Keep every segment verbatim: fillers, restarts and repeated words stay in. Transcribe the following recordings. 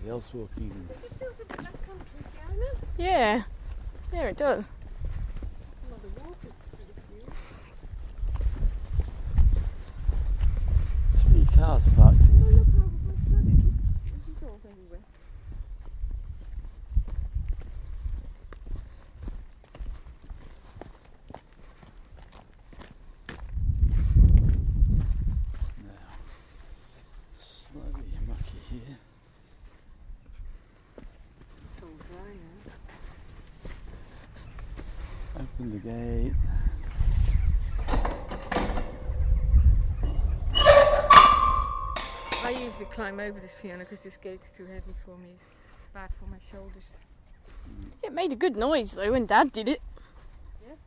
somebody else walking. It feels a bit like country, Fiona. Yeah, yeah, it does. Well, the water's pretty cute. Three cars parked Oh, here. look how the flood it is. This is all everywhere. Now, slightly mucky here. It's all dry now. Open the gate. I usually climb over this, Fiona, because this gate's too heavy for me. It's bad for my shoulders. It made a good noise though when Dad did it. Yes?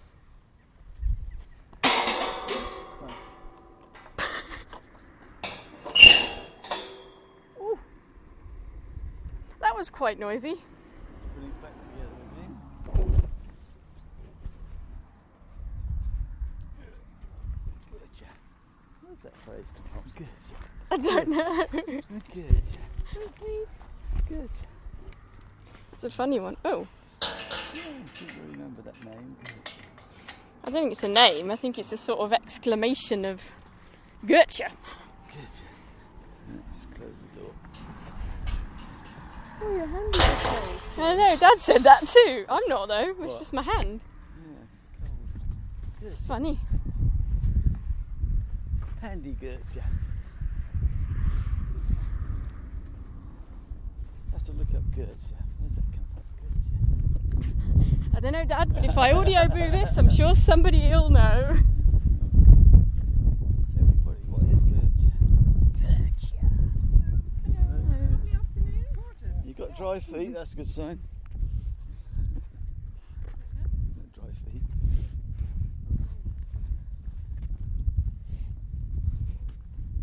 Ooh. That was quite noisy. Putting it back together again. Good. Where's that phrase come from? Good. I don't know. Good. Good. It's a funny one. Oh, Yeah, I think I remember that name. Good. I don't think it's a name. I think it's a sort of exclamation of Gertje. Good. Yeah, just close the door. Oh, your hand is cold. I know, Dad said that too. I'm not though. It's What? just my hand. Yeah, cold. It's funny. Handy Gertje. Have to look up Gertje. Where's that come from? Gertje. I don't know, Dad, but if I audio boo this, I'm sure somebody will know. Everybody, what is Gertje? Gertje. Lovely afternoon. Gorgeous. You got dry feet, that's a good sign.